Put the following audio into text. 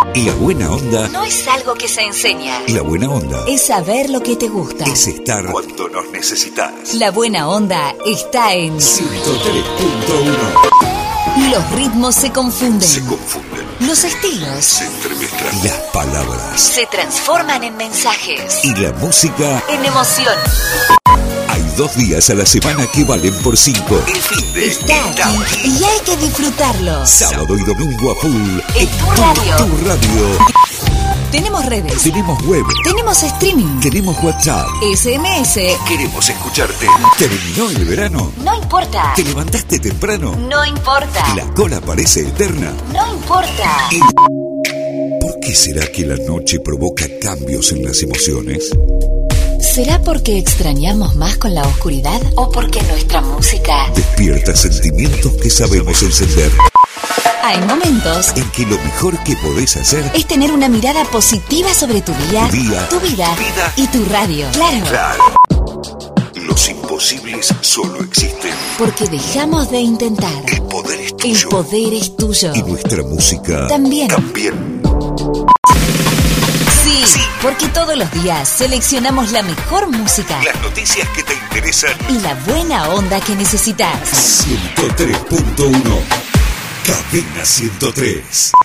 La buena onda no es algo que se enseña. La buena onda Es saber lo que te gusta. es estar cuando nos necesitas. La buena onda está en 103.1. Los ritmos se confunden. Se confunden, Los estilos se entremezclan las palabras se transforman en mensajes. y la música. En emoción. Hay 2 días a la semana que valen por 5. El fin de Está aquí y hay que disfrutarlo. sábado y domingo a full En tu radio. Tu radio. Tenemos redes. Tenemos web, Tenemos streaming. tenemos WhatsApp. SMS. Queremos escucharte. ¿Terminó el verano? No importa. ¿Te levantaste temprano? No importa. ¿La cola parece eterna? No importa. ¿Por qué será que la noche provoca cambios en las emociones? ¿Será porque extrañamos más con la oscuridad o porque nuestra música? Despierta sentimientos que sabemos encender. Hay momentos En que lo mejor que podés hacer es tener una mirada positiva sobre tu día, Tu día, tu vida tu vida y tu radio. Claro. Claro. Los imposibles solo existen. Porque dejamos de intentar. El poder es El tuyo. poder es tuyo. Y nuestra música También. Sí, porque todos los días seleccionamos la mejor música Las noticias que te interesan. y la buena onda que necesitas. 103.1. Cadena 103.